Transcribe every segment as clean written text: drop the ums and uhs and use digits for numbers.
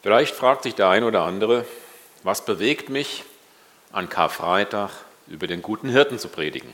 Vielleicht fragt sich der ein oder andere, was bewegt mich, an Karfreitag über den guten Hirten zu predigen?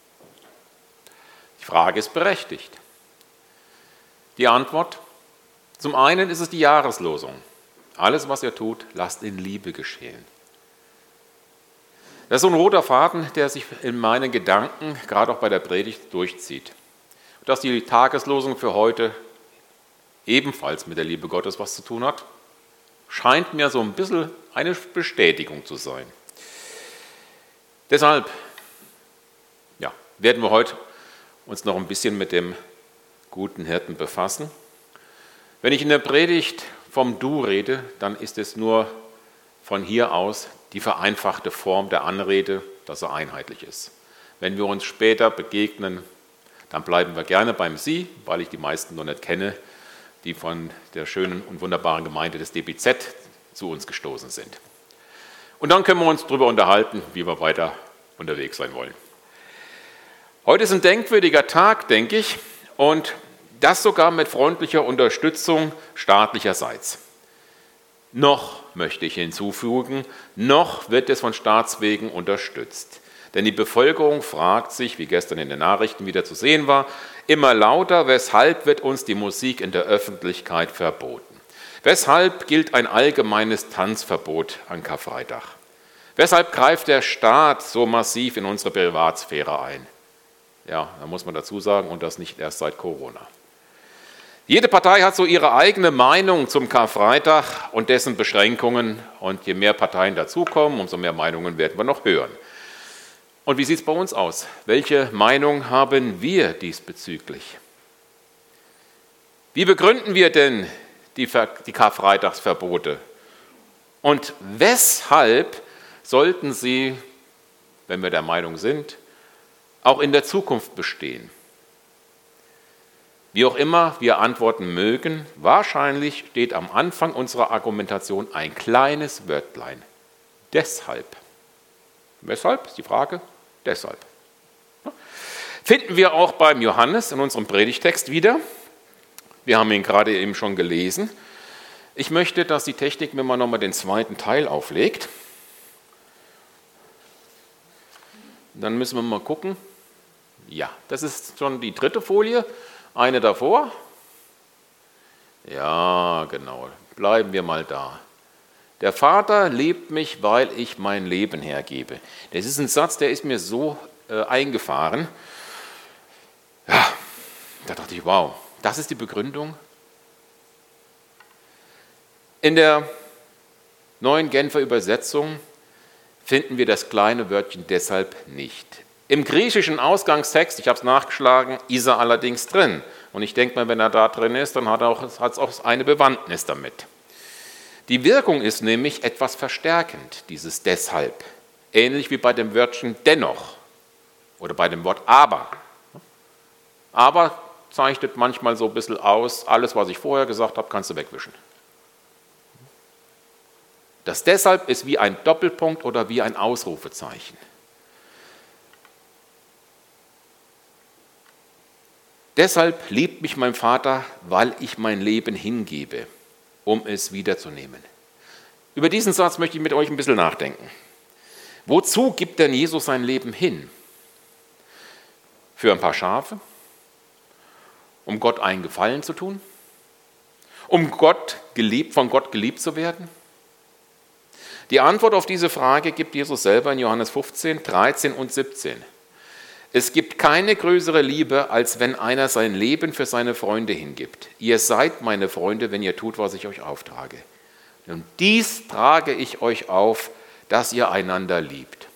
Die Frage ist berechtigt. Die Antwort: Zum einen ist es die Jahreslosung. Alles, was ihr tut, lasst in Liebe geschehen. Das ist so ein roter Faden, der sich in meinen Gedanken, gerade auch bei der Predigt, durchzieht. Und dass die Tageslosung für heute ebenfalls mit der Liebe Gottes was zu tun hat, scheint mir so ein bisschen eine Bestätigung zu sein. Deshalb werden wir heute uns noch ein bisschen mit dem guten Hirten befassen. Wenn ich in der Predigt vom Du rede, dann ist es nur von hier aus die vereinfachte Form der Anrede, dass er einheitlich ist. Wenn wir uns später begegnen, dann bleiben wir gerne beim Sie, weil ich die meisten noch nicht kenne, die von der schönen und wunderbaren Gemeinde des DBZ zu uns gestoßen sind. Und dann können wir uns darüber unterhalten, wie wir weiter unterwegs sein wollen. Heute ist ein denkwürdiger Tag, denke ich, und das sogar mit freundlicher Unterstützung staatlicherseits. Noch, möchte ich hinzufügen, noch wird es von Staatswegen unterstützt. Denn die Bevölkerung fragt sich, wie gestern in den Nachrichten wieder zu sehen war, immer lauter, weshalb wird uns die Musik in der Öffentlichkeit verboten? Weshalb gilt ein allgemeines Tanzverbot an Karfreitag? Weshalb greift der Staat so massiv in unsere Privatsphäre ein? Ja, da muss man dazu sagen, und das nicht erst seit Corona. Jede Partei hat so ihre eigene Meinung zum Karfreitag und dessen Beschränkungen. Und je mehr Parteien dazukommen, umso mehr Meinungen werden wir noch hören. Und wie sieht es bei uns aus? Welche Meinung haben wir diesbezüglich? Wie begründen wir denn die Karfreitagsverbote? Und weshalb sollten sie, wenn wir der Meinung sind, auch in der Zukunft bestehen? Wie auch immer wir antworten mögen, wahrscheinlich steht am Anfang unserer Argumentation ein kleines Wörtlein. Deshalb. Weshalb ist die Frage? Deshalb. Finden wir auch beim Johannes in unserem Predigtext wieder. Wir haben ihn gerade eben schon gelesen. Ich möchte, dass die Technik mir mal nochmal den zweiten Teil auflegt. Dann müssen wir mal gucken. Ja, das ist schon die dritte Folie. Eine davor. Ja, genau. Bleiben wir mal da. Der Vater liebt mich, weil ich mein Leben hergebe. Das ist ein Satz, der ist mir so eingefahren. Ja, da dachte ich, wow, das ist die Begründung. In der neuen Genfer Übersetzung finden wir das kleine Wörtchen deshalb nicht. Im griechischen Ausgangstext, ich habe es nachgeschlagen, ist er allerdings drin. Und ich denke mal, wenn er da drin ist, dann hat es auch eine Bewandtnis damit. Die Wirkung ist nämlich etwas verstärkend, dieses deshalb. Ähnlich wie bei dem Wörtchen dennoch oder bei dem Wort aber. Aber zeichnet manchmal so ein bisschen aus, alles, was ich vorher gesagt habe, kannst du wegwischen. Das deshalb ist wie ein Doppelpunkt oder wie ein Ausrufezeichen. Deshalb liebt mich mein Vater, weil ich mein Leben hingebe, um es wiederzunehmen. Über diesen Satz möchte ich mit euch ein bisschen nachdenken. Wozu gibt denn Jesus sein Leben hin? Für ein paar Schafe? Um Gott einen Gefallen zu tun? Um von Gott geliebt zu werden? Die Antwort auf diese Frage gibt Jesus selber in Johannes 15, 13 und 17. Es gibt keine größere Liebe, als wenn einer sein Leben für seine Freunde hingibt. Ihr seid meine Freunde, wenn ihr tut, was ich euch auftrage. Und dies trage ich euch auf, dass ihr einander liebt.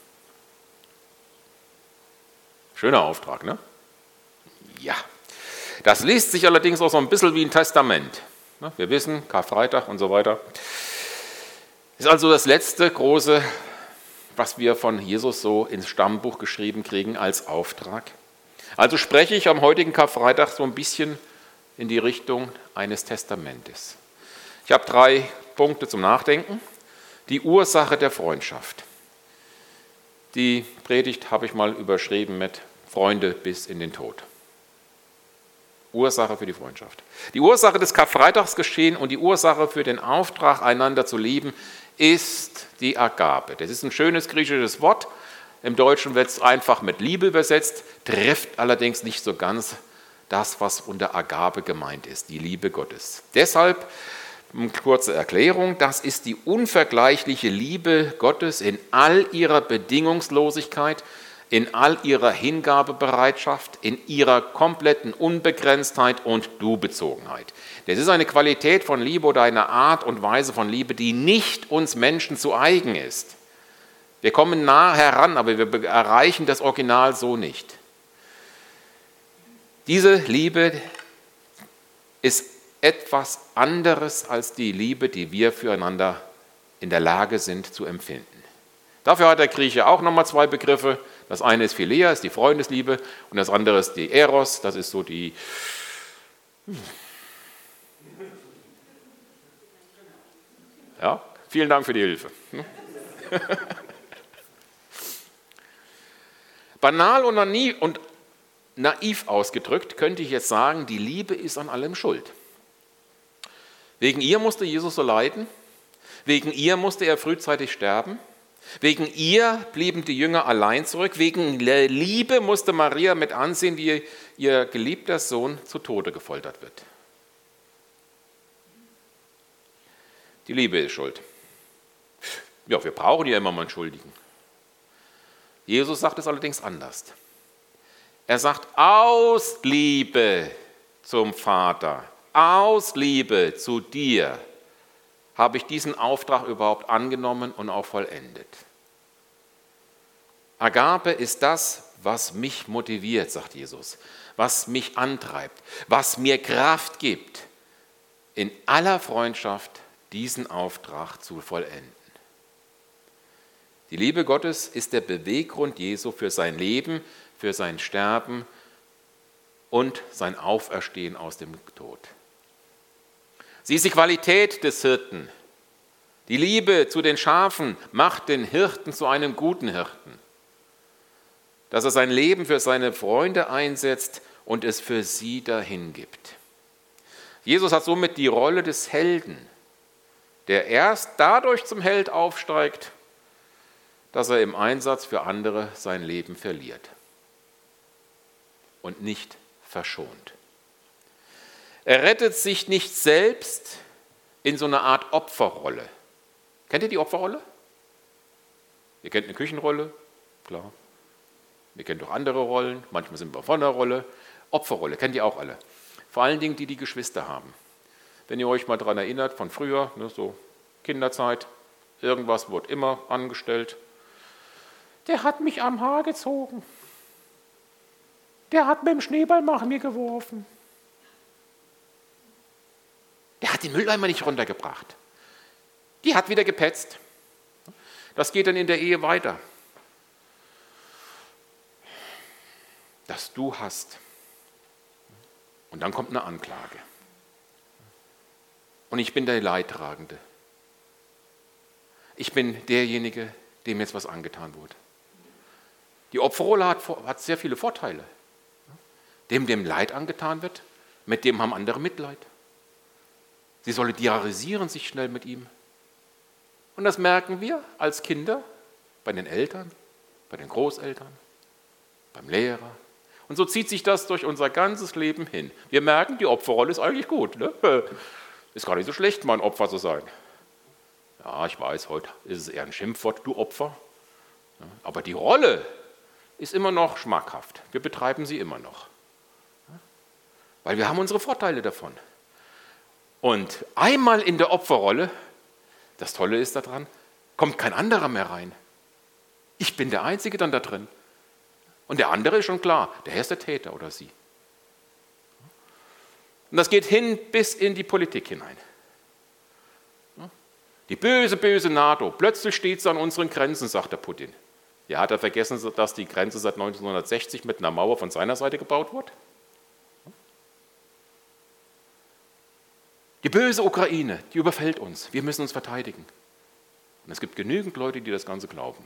Schöner Auftrag, ne? Ja. Das liest sich allerdings auch so ein bisschen wie ein Testament. Wir wissen, Karfreitag und so weiter. Ist also das letzte große, was wir von Jesus so ins Stammbuch geschrieben kriegen als Auftrag. Also spreche ich am heutigen Karfreitag so ein bisschen in die Richtung eines Testamentes. Ich habe 3 Punkte zum Nachdenken. Die Ursache der Freundschaft. Die Predigt habe ich mal überschrieben mit Freunde bis in den Tod. Ursache für die Freundschaft. Die Ursache des Karfreitagsgeschehen und die Ursache für den Auftrag, einander zu lieben, ist die Agape. Das ist ein schönes griechisches Wort. Im Deutschen wird es einfach mit Liebe übersetzt, trifft allerdings nicht so ganz das, was unter Agape gemeint ist, die Liebe Gottes. Deshalb eine kurze Erklärung, das ist die unvergleichliche Liebe Gottes in all ihrer Bedingungslosigkeit, in all ihrer Hingabebereitschaft, in ihrer kompletten Unbegrenztheit und Du-Bezogenheit. Das ist eine Qualität von Liebe oder eine Art und Weise von Liebe, die nicht uns Menschen zu eigen ist. Wir kommen nah heran, aber wir erreichen das Original so nicht. Diese Liebe ist etwas anderes als die Liebe, die wir füreinander in der Lage sind zu empfinden. Dafür hat der Grieche auch nochmal zwei Begriffe. Das eine ist Philia, ist die Freundesliebe, und das andere ist die Eros, das ist so die... Ja, vielen Dank für die Hilfe. Banal und naiv ausgedrückt könnte ich jetzt sagen, die Liebe ist an allem schuld. Wegen ihr musste Jesus so leiden, wegen ihr musste er frühzeitig sterben, wegen ihr blieben die Jünger allein zurück, wegen der Liebe musste Maria mit ansehen, wie ihr geliebter Sohn zu Tode gefoltert wird. Die Liebe ist schuld. Ja, wir brauchen ja immer mal einen Schuldigen. Jesus sagt es allerdings anders. Er sagt, aus Liebe zum Vater, aus Liebe zu dir, habe ich diesen Auftrag überhaupt angenommen und auch vollendet. Agape ist das, was mich motiviert, sagt Jesus, was mich antreibt, was mir Kraft gibt, in aller Freundschaft diesen Auftrag zu vollenden. Die Liebe Gottes ist der Beweggrund Jesu für sein Leben, für sein Sterben und sein Auferstehen aus dem Tod. Sie ist die Qualität des Hirten. Die Liebe zu den Schafen macht den Hirten zu einem guten Hirten. Dass er sein Leben für seine Freunde einsetzt und es für sie dahingibt. Jesus hat somit die Rolle des Helden, der erst dadurch zum Held aufsteigt, dass er im Einsatz für andere sein Leben verliert und nicht verschont. Er rettet sich nicht selbst in so einer Art Opferrolle. Kennt ihr die Opferrolle? Ihr kennt eine Küchenrolle, klar. Ihr kennt auch andere Rollen, manchmal sind wir von der Rolle. Opferrolle, kennt ihr auch alle. Vor allen Dingen die, die Geschwister haben. Wenn ihr euch mal daran erinnert, von früher, so Kinderzeit, irgendwas wurde immer angestellt. Der hat mich am Haar gezogen. Der hat mit dem Schneeball nach mir geworfen. Der hat den Mülleimer nicht runtergebracht. Die hat wieder gepetzt. Das geht dann in der Ehe weiter. Dass du hast. Und dann kommt eine Anklage. Und ich bin der Leidtragende. Ich bin derjenige, dem jetzt was angetan wurde. Die Opferrolle hat sehr viele Vorteile. Dem Leid angetan wird, mit dem haben andere Mitleid. Sie solidarisieren sich schnell mit ihm. Und das merken wir als Kinder bei den Eltern, bei den Großeltern, beim Lehrer. Und so zieht sich das durch unser ganzes Leben hin. Wir merken, die Opferrolle ist eigentlich gut. Ne? Ist gar nicht so schlecht, mal ein Opfer zu sein. Ja, ich weiß, heute ist es eher ein Schimpfwort, du Opfer. Aber die Rolle ist immer noch schmackhaft. Wir betreiben sie immer noch. Weil wir haben unsere Vorteile davon. Und einmal in der Opferrolle, das Tolle ist daran, kommt kein anderer mehr rein. Ich bin der Einzige dann da drin. Und der andere ist schon klar, der ist der Täter oder sie. Und das geht hin bis in die Politik hinein. Die böse, böse NATO, plötzlich steht sie an unseren Grenzen, sagt der Putin. Ja, hat er vergessen, dass die Grenze seit 1960 mit einer Mauer von seiner Seite gebaut wurde? Die böse Ukraine, die überfällt uns. Wir müssen uns verteidigen. Und es gibt genügend Leute, die das Ganze glauben.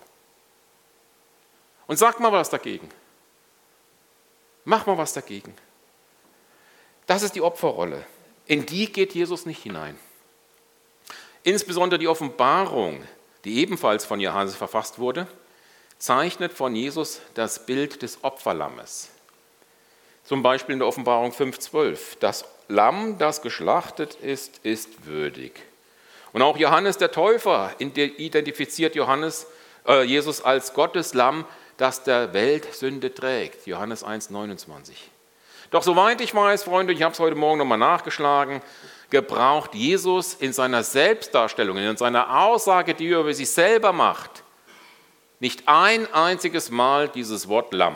Und sag mal was dagegen. Mach mal was dagegen. Das ist die Opferrolle. In die geht Jesus nicht hinein. Insbesondere die Offenbarung, die ebenfalls von Johannes verfasst wurde, zeichnet von Jesus das Bild des Opferlammes. Zum Beispiel in der Offenbarung 5,12. Das Lamm, das geschlachtet ist, ist würdig. Und auch Johannes der Täufer identifiziert Jesus als Gottes Lamm, das der Welt Sünde trägt. Johannes 1,29. Doch soweit ich weiß, Freunde, ich habe es heute Morgen nochmal nachgeschlagen, gebraucht Jesus in seiner Selbstdarstellung, in seiner Aussage, die er über sich selber macht, nicht ein einziges Mal dieses Wort Lamm.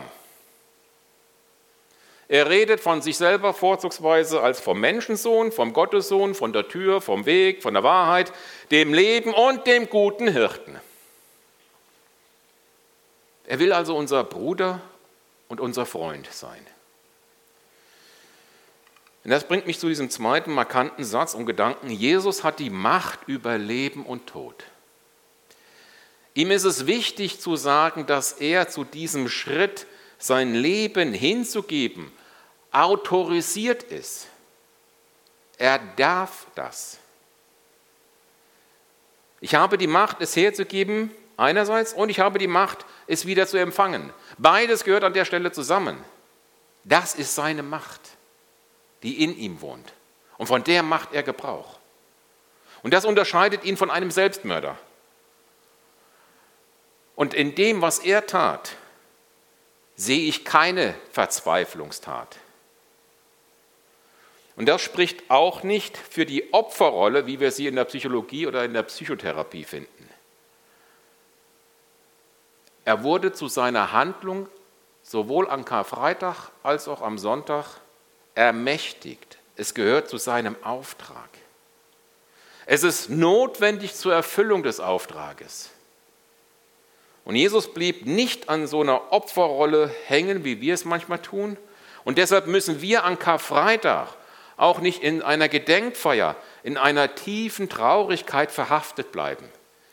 Er redet von sich selber vorzugsweise als vom Menschensohn, vom Gottessohn, von der Tür, vom Weg, von der Wahrheit, dem Leben und dem guten Hirten. Er will also unser Bruder und unser Freund sein. Und das bringt mich zu diesem zweiten markanten Satz und Gedanken. Jesus hat die Macht über Leben und Tod. Ihm ist es wichtig zu sagen, dass er zu diesem Schritt, sein Leben hinzugeben, autorisiert ist. Er darf das. Ich habe die Macht, es herzugeben, einerseits, und ich habe die Macht, es wieder zu empfangen. Beides gehört an der Stelle zusammen. Das ist seine Macht, die in ihm wohnt. Und von der macht er Gebrauch. Und das unterscheidet ihn von einem Selbstmörder. Und in dem, was er tat, sehe ich keine Verzweiflungstat. Und das spricht auch nicht für die Opferrolle, wie wir sie in der Psychologie oder in der Psychotherapie finden. Er wurde zu seiner Handlung sowohl am Karfreitag als auch am Sonntag ermächtigt. Es gehört zu seinem Auftrag. Es ist notwendig zur Erfüllung des Auftrages. Und Jesus blieb nicht an so einer Opferrolle hängen, wie wir es manchmal tun. Und deshalb müssen wir an Karfreitag auch nicht in einer Gedenkfeier, in einer tiefen Traurigkeit verhaftet bleiben.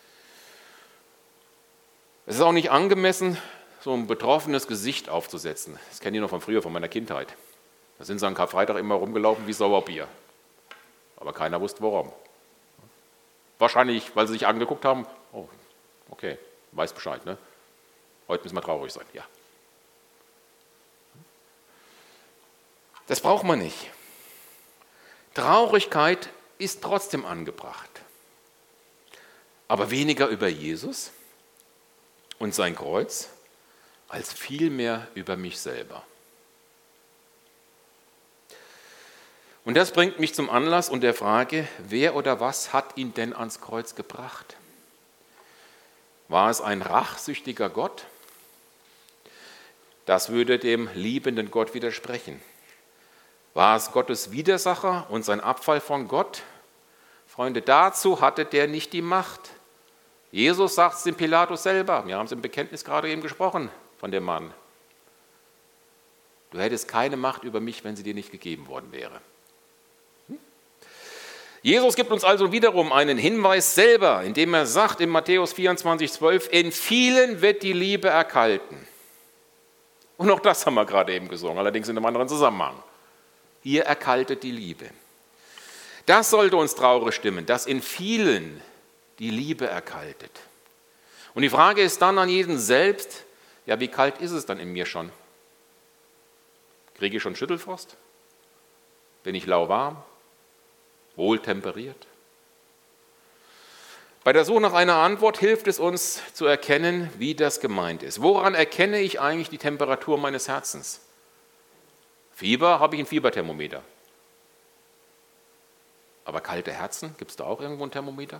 Es ist auch nicht angemessen, so ein betroffenes Gesicht aufzusetzen. Das kenne ich noch von früher, von meiner Kindheit. Da sind sie an Karfreitag immer rumgelaufen wie Sauerbier. Aber keiner wusste warum. Wahrscheinlich, weil sie sich angeguckt haben, oh, okay, weiß Bescheid, ne? Heute müssen wir traurig sein, ja. Das braucht man nicht. Traurigkeit ist trotzdem angebracht. Aber weniger über Jesus und sein Kreuz, als vielmehr über mich selber. Und das bringt mich zum Anlass und der Frage, wer oder was hat ihn denn ans Kreuz gebracht? War es ein rachsüchtiger Gott? Das würde dem liebenden Gott widersprechen. War es Gottes Widersacher und sein Abfall von Gott? Freunde, dazu hatte der nicht die Macht. Jesus sagt es dem Pilatus selber. Wir haben es im Bekenntnis gerade eben gesprochen von dem Mann. Du hättest keine Macht über mich, wenn sie dir nicht gegeben worden wäre. Jesus gibt uns also wiederum einen Hinweis selber, indem er sagt in Matthäus 24,12, in vielen wird die Liebe erkalten. Und auch das haben wir gerade eben gesungen, allerdings in einem anderen Zusammenhang. Hier erkaltet die Liebe. Das sollte uns traurig stimmen, dass in vielen die Liebe erkaltet. Und die Frage ist dann an jeden selbst, ja, wie kalt ist es dann in mir schon? Kriege ich schon Schüttelfrost? Bin ich lauwarm? Wohltemperiert? Bei der Suche nach einer Antwort hilft es uns zu erkennen, wie das gemeint ist. Woran erkenne ich eigentlich die Temperatur meines Herzens? Fieber, habe ich ein Fieberthermometer. Aber kalte Herzen, gibt es da auch irgendwo ein Thermometer?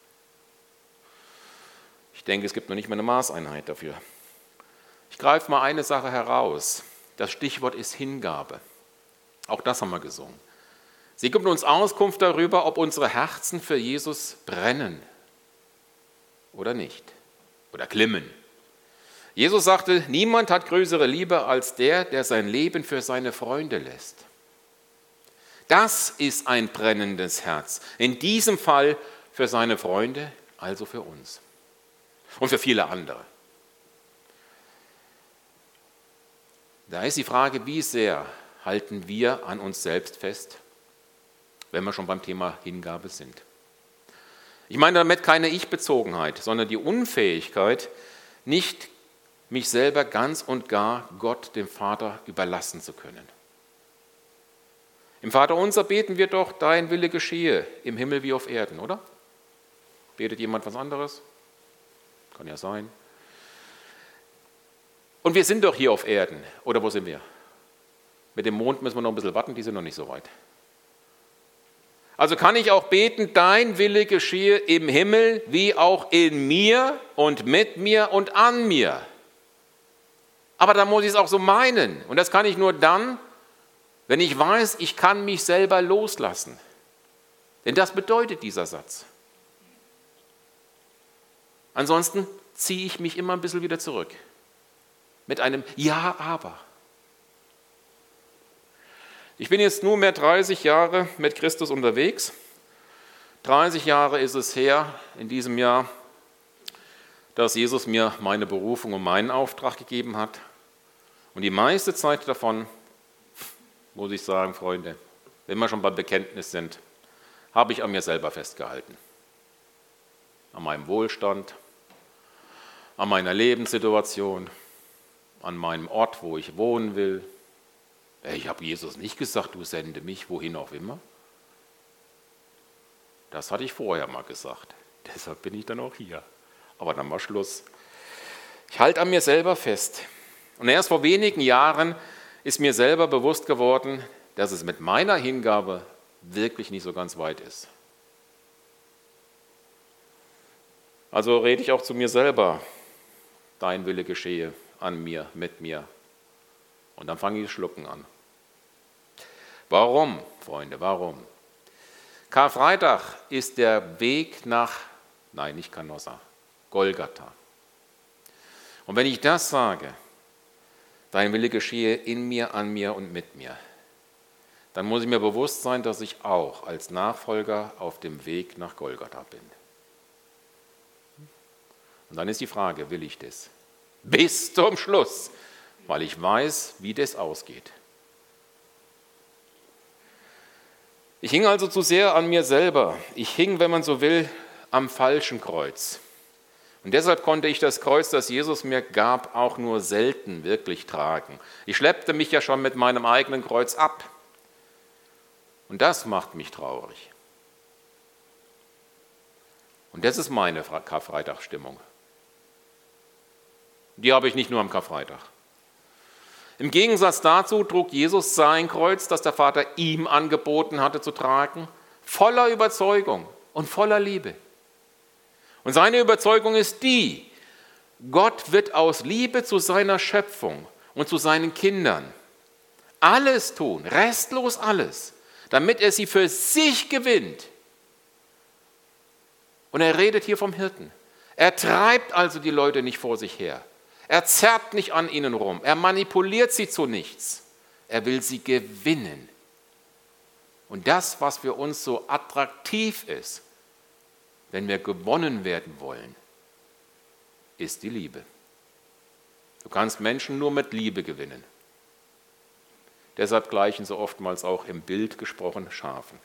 Ich denke, es gibt noch nicht mal eine Maßeinheit dafür. Ich greife mal eine Sache heraus. Das Stichwort ist Hingabe. Auch das haben wir gesungen. Sie gibt uns Auskunft darüber, ob unsere Herzen für Jesus brennen oder nicht, oder glimmen. Jesus sagte, niemand hat größere Liebe als der sein Leben für seine Freunde lässt. Das ist ein brennendes Herz. In diesem Fall für seine Freunde, also für uns. Und für viele andere. Da ist die Frage, wie sehr halten wir an uns selbst fest, wenn wir schon beim Thema Hingabe sind? Ich meine damit keine Ich-Bezogenheit, sondern die Unfähigkeit, nicht mich selber ganz und gar Gott, dem Vater, überlassen zu können. Im Vaterunser beten wir doch, dein Wille geschehe, im Himmel wie auf Erden, oder? Betet jemand was anderes? Kann ja sein. Und wir sind doch hier auf Erden, oder wo sind wir? Mit dem Mond müssen wir noch ein bisschen warten, die sind noch nicht so weit. Also kann ich auch beten, dein Wille geschehe im Himmel, wie auch in mir und mit mir und an mir. Aber dann muss ich es auch so meinen. Und das kann ich nur dann, wenn ich weiß, ich kann mich selber loslassen. Denn das bedeutet dieser Satz. Ansonsten ziehe ich mich immer ein bisschen wieder zurück. Mit einem Ja, aber. Ich bin jetzt nunmehr 30 Jahre mit Christus unterwegs. 30 Jahre ist es her in diesem Jahr, dass Jesus mir meine Berufung und meinen Auftrag gegeben hat. Und die meiste Zeit davon, muss ich sagen, Freunde, wenn wir schon beim Bekenntnis sind, habe ich an mir selber festgehalten. An meinem Wohlstand, an meiner Lebenssituation, an meinem Ort, wo ich wohnen will. Ich habe Jesus nicht gesagt, du sende mich, wohin auch immer. Das hatte ich vorher mal gesagt. Deshalb bin ich dann auch hier. Aber dann war Schluss. Ich halte an mir selber fest. Und erst vor wenigen Jahren ist mir selber bewusst geworden, dass es mit meiner Hingabe wirklich nicht so ganz weit ist. Also rede ich auch zu mir selber, dein Wille geschehe an mir, mit mir. Und dann fange ich das Schlucken an. Warum, Freunde, warum? Karfreitag ist der Weg nach, nein, nicht Canossa, Golgatha. Und wenn ich das sage, dein Wille geschehe in mir, an mir und mit mir, dann muss ich mir bewusst sein, dass ich auch als Nachfolger auf dem Weg nach Golgatha bin. Und dann ist die Frage, will ich das? Bis zum Schluss, weil ich weiß, wie das ausgeht. Ich hing also zu sehr an mir selber. Ich hing, wenn man so will, am falschen Kreuz. Und deshalb konnte ich das Kreuz, das Jesus mir gab, auch nur selten wirklich tragen. Ich schleppte mich ja schon mit meinem eigenen Kreuz ab. Und das macht mich traurig. Und das ist meine Karfreitagsstimmung. Die habe ich nicht nur am Karfreitag. Im Gegensatz dazu trug Jesus sein Kreuz, das der Vater ihm angeboten hatte zu tragen, voller Überzeugung und voller Liebe. Und seine Überzeugung ist die, Gott wird aus Liebe zu seiner Schöpfung und zu seinen Kindern alles tun, restlos alles, damit er sie für sich gewinnt. Und er redet hier vom Hirten. Er treibt also die Leute nicht vor sich her. Er zerrt nicht an ihnen rum. Er manipuliert sie zu nichts. Er will sie gewinnen. Und das, was für uns so attraktiv ist, wenn wir gewonnen werden wollen, ist die Liebe. Du kannst Menschen nur mit Liebe gewinnen. Deshalb gleichen so oftmals auch im Bild gesprochen Schafen.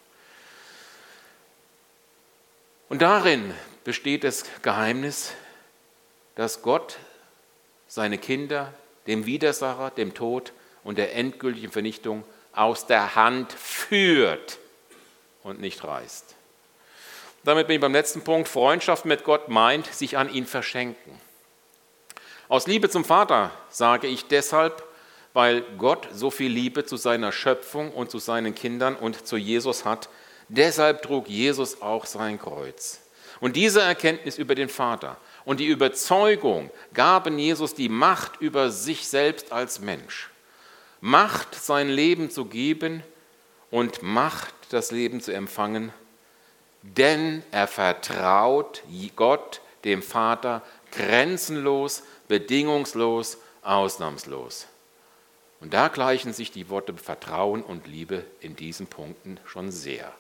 Und darin besteht das Geheimnis, dass Gott seine Kinder dem Widersacher, dem Tod und der endgültigen Vernichtung aus der Hand führt und nicht reißt. Damit bin ich beim letzten Punkt. Freundschaft mit Gott meint, sich an ihn verschenken. Aus Liebe zum Vater sage ich deshalb, weil Gott so viel Liebe zu seiner Schöpfung und zu seinen Kindern und zu Jesus hat. Deshalb trug Jesus auch sein Kreuz. Und diese Erkenntnis über den Vater und die Überzeugung gaben Jesus die Macht über sich selbst als Mensch. Macht, sein Leben zu geben und Macht, das Leben zu empfangen, denn er vertraut Gott, dem Vater, grenzenlos, bedingungslos, ausnahmslos. Und da gleichen sich die Worte Vertrauen und Liebe in diesen Punkten schon sehr.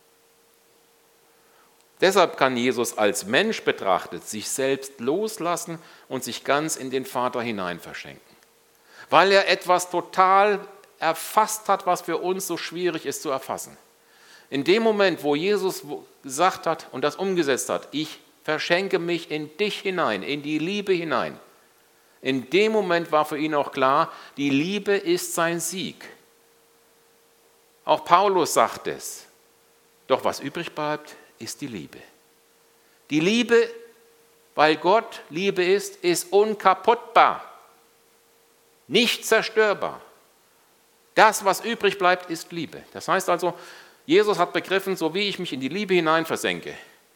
Deshalb kann Jesus als Mensch betrachtet sich selbst loslassen und sich ganz in den Vater hinein verschenken. Weil er etwas total erfasst hat, was für uns so schwierig ist zu erfassen. In dem Moment, wo Jesus gesagt hat und das umgesetzt hat, ich verschenke mich in dich hinein, in die Liebe hinein. In dem Moment war für ihn auch klar, die Liebe ist sein Sieg. Auch Paulus sagt es. Doch was übrig bleibt, ist die Liebe. Die Liebe, weil Gott Liebe ist unkaputtbar, nicht zerstörbar. Das, was übrig bleibt, ist Liebe. Das heißt also, Jesus hat begriffen, so wie ich mich in die Liebe hinein versenke,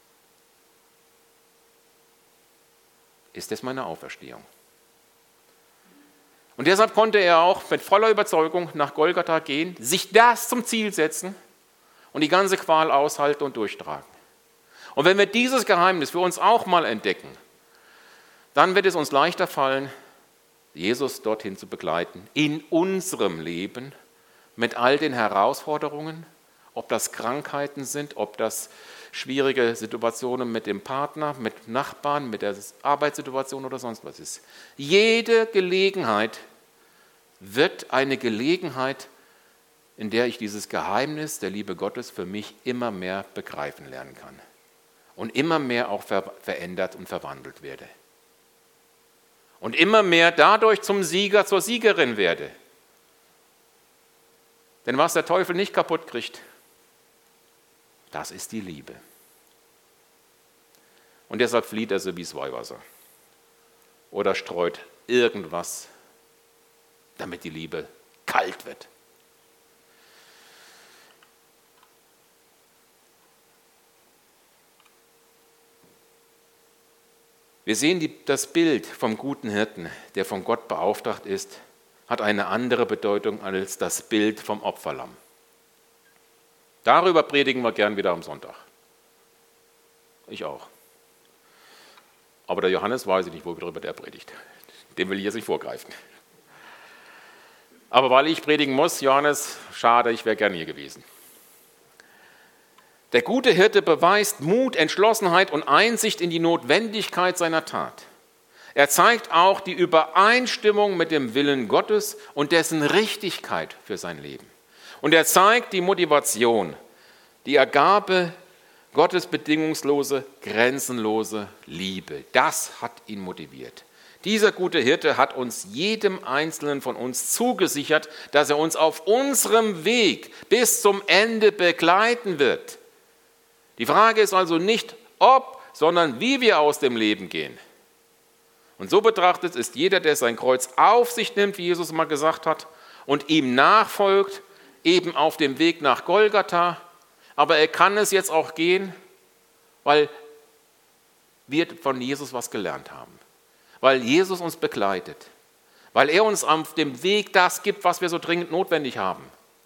ist es meine Auferstehung. Und deshalb konnte er auch mit voller Überzeugung nach Golgatha gehen, sich das zum Ziel setzen und die ganze Qual aushalten und durchtragen. Und wenn wir dieses Geheimnis für uns auch mal entdecken, dann wird es uns leichter fallen, Jesus dorthin zu begleiten, in unserem Leben, mit all den Herausforderungen, ob das Krankheiten sind, ob das schwierige Situationen mit dem Partner, mit Nachbarn, mit der Arbeitssituation oder sonst was ist. Jede Gelegenheit wird eine Gelegenheit, in der ich dieses Geheimnis der Liebe Gottes für mich immer mehr begreifen lernen kann und immer mehr auch verändert und verwandelt werde. Und immer mehr dadurch zum Sieger, zur Siegerin werde. Denn was der Teufel nicht kaputt kriegt, das ist die Liebe. Und deshalb flieht er so wie das Weihwasser. Oder streut irgendwas, damit die Liebe kalt wird. Wir sehen, das Bild vom guten Hirten, der von Gott beauftragt ist, hat eine andere Bedeutung als das Bild vom Opferlamm. Darüber predigen wir gern wieder am Sonntag. Ich auch. Aber der Johannes weiß ich nicht, worüber der predigt. Dem will ich jetzt nicht vorgreifen. Aber weil ich predigen muss, Johannes, schade, ich wäre gern hier gewesen. Der gute Hirte beweist Mut, Entschlossenheit und Einsicht in die Notwendigkeit seiner Tat. Er zeigt auch die Übereinstimmung mit dem Willen Gottes und dessen Richtigkeit für sein Leben. Und er zeigt die Motivation, die Ergabe Gottes bedingungslose, grenzenlose Liebe. Das hat ihn motiviert. Dieser gute Hirte hat uns, jedem Einzelnen von uns, zugesichert, dass er uns auf unserem Weg bis zum Ende begleiten wird. Die Frage ist also nicht ob, sondern wie wir aus dem Leben gehen. Und so betrachtet ist jeder, der sein Kreuz auf sich nimmt, wie Jesus mal gesagt hat, und ihm nachfolgt, eben auf dem Weg nach Golgatha. Aber er kann es jetzt auch gehen, weil wir von Jesus was gelernt haben. Weil Jesus uns begleitet. Weil er uns auf dem Weg das gibt, was wir so dringend notwendig haben.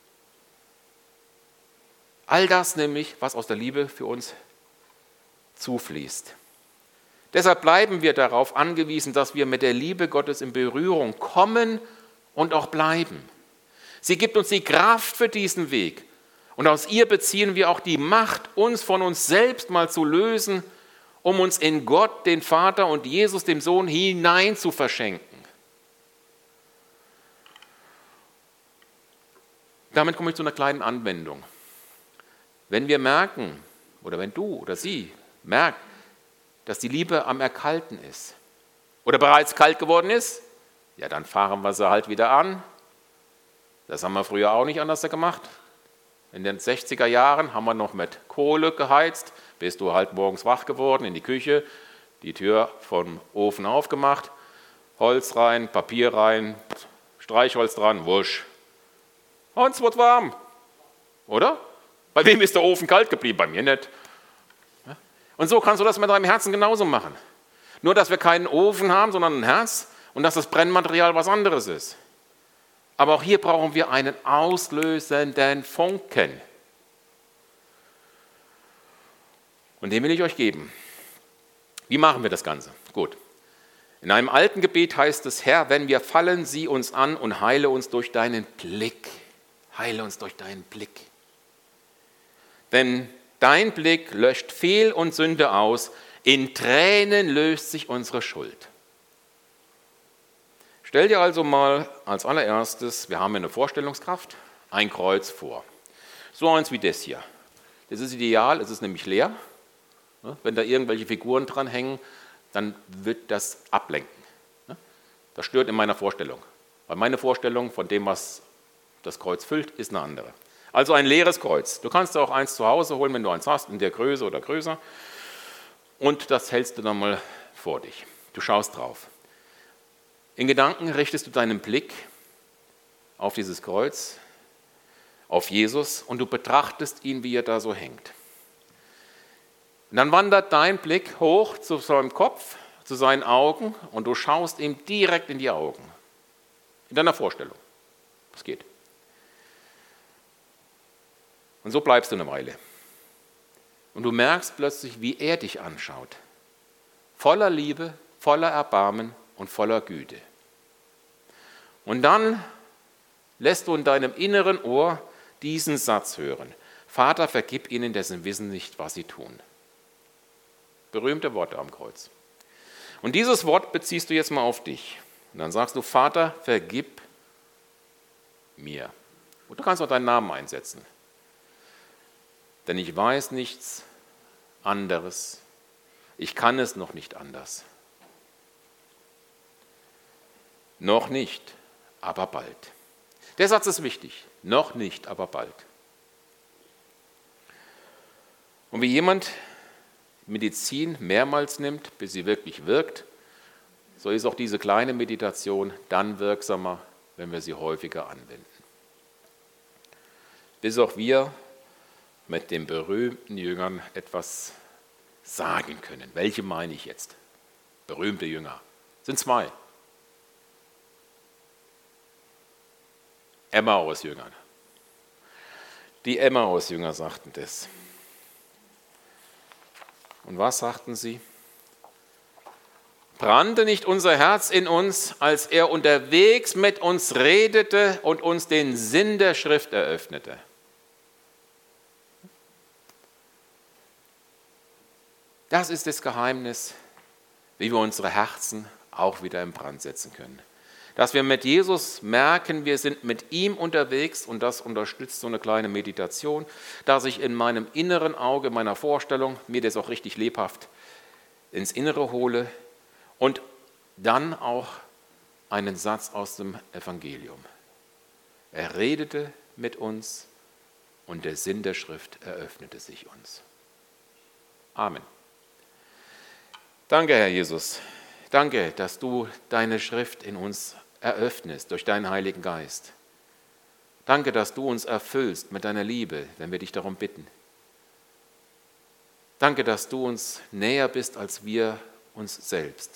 All das nämlich, was aus der Liebe für uns zufließt. Deshalb bleiben wir darauf angewiesen, dass wir mit der Liebe Gottes in Berührung kommen und auch bleiben. Sie gibt uns die Kraft für diesen Weg. Und aus ihr beziehen wir auch die Macht, uns von uns selbst mal zu lösen, um uns in Gott, den Vater und Jesus, dem Sohn, hinein zu verschenken. Damit komme ich zu einer kleinen Anwendung. Wenn wir merken, oder wenn du oder sie merkt, dass die Liebe am Erkalten ist oder bereits kalt geworden ist, ja, dann fahren wir sie halt wieder an. Das haben wir früher auch nicht anders gemacht. In den 60er Jahren haben wir noch mit Kohle geheizt, bist du halt morgens wach geworden in die Küche, die Tür vom Ofen aufgemacht, Holz rein, Papier rein, Streichholz dran, wusch. Und es wird warm, oder? Bei wem ist der Ofen kalt geblieben? Bei mir nicht. Und so kannst du das mit deinem Herzen genauso machen. Nur, dass wir keinen Ofen haben, sondern ein Herz und dass das Brennmaterial was anderes ist. Aber auch hier brauchen wir einen auslösenden Funken. Und den will ich euch geben. Wie machen wir das Ganze? Gut. In einem alten Gebet heißt es, Herr, wenn wir fallen, sieh uns an und heile uns durch deinen Blick. Heile uns durch deinen Blick. Denn dein Blick löscht Fehl und Sünde aus, in Tränen löst sich unsere Schuld. Stell dir also mal als allererstes, wir haben eine Vorstellungskraft, ein Kreuz vor. So eins wie das hier. Das ist ideal, es ist nämlich leer. Wenn da irgendwelche Figuren dran hängen, dann wird das ablenken. Das stört in meiner Vorstellung. Weil meine Vorstellung von dem, was das Kreuz füllt, ist eine andere. Also ein leeres Kreuz. Du kannst auch eins zu Hause holen, wenn du eins hast, in der Größe oder größer. Und das hältst du dann mal vor dich. Du schaust drauf. In Gedanken richtest du deinen Blick auf dieses Kreuz, auf Jesus, und du betrachtest ihn, wie er da so hängt. Und dann wandert dein Blick hoch zu seinem Kopf, zu seinen Augen, und du schaust ihm direkt in die Augen. In deiner Vorstellung. Das geht. Und so bleibst du eine Weile. Und du merkst plötzlich, wie er dich anschaut. Voller Liebe, voller Erbarmen und voller Güte. Und dann lässt du in deinem inneren Ohr diesen Satz hören. Vater, vergib ihnen, denn sie wissen nicht, was sie tun. Berühmte Worte am Kreuz. Und dieses Wort beziehst du jetzt mal auf dich. Und dann sagst du, Vater, vergib mir. Und du kannst auch deinen Namen einsetzen. Denn ich weiß nichts anderes. Ich kann es noch nicht anders. Noch nicht, aber bald. Der Satz ist wichtig. Noch nicht, aber bald. Und wie jemand Medizin mehrmals nimmt, bis sie wirklich wirkt, so ist auch diese kleine Meditation dann wirksamer, wenn wir sie häufiger anwenden. Bis auch wir mit den berühmten Jüngern etwas sagen können. Welche meine ich jetzt? Berühmte Jünger. Sind zwei. Emmaus-Jüngern. Die Emmaus-Jünger sagten das. Und was sagten sie? Brannte nicht unser Herz in uns, als er unterwegs mit uns redete und uns den Sinn der Schrift eröffnete? Das ist das Geheimnis, wie wir unsere Herzen auch wieder in Brand setzen können. Dass wir mit Jesus merken, wir sind mit ihm unterwegs, und das unterstützt so eine kleine Meditation, dass ich in meinem inneren Auge, meiner Vorstellung, mir das auch richtig lebhaft ins Innere hole und dann auch einen Satz aus dem Evangelium. Er redete mit uns und der Sinn der Schrift eröffnete sich uns. Amen. Danke, Herr Jesus. Danke, dass du deine Schrift in uns eröffnest durch deinen Heiligen Geist. Danke, dass du uns erfüllst mit deiner Liebe, wenn wir dich darum bitten. Danke, dass du uns näher bist als wir uns selbst.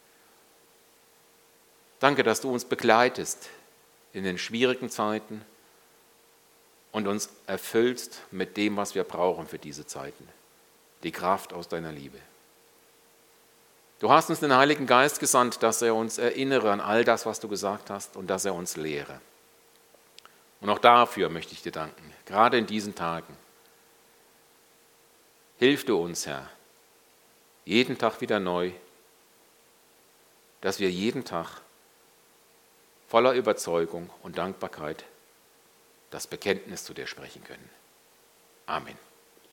Danke, dass du uns begleitest in den schwierigen Zeiten und uns erfüllst mit dem, was wir brauchen für diese Zeiten. Die Kraft aus deiner Liebe. Du hast uns den Heiligen Geist gesandt, dass er uns erinnere an all das, was du gesagt hast, und dass er uns lehre. Und auch dafür möchte ich dir danken, gerade in diesen Tagen. Hilf du uns, Herr, jeden Tag wieder neu, dass wir jeden Tag voller Überzeugung und Dankbarkeit das Bekenntnis zu dir sprechen können. Amen.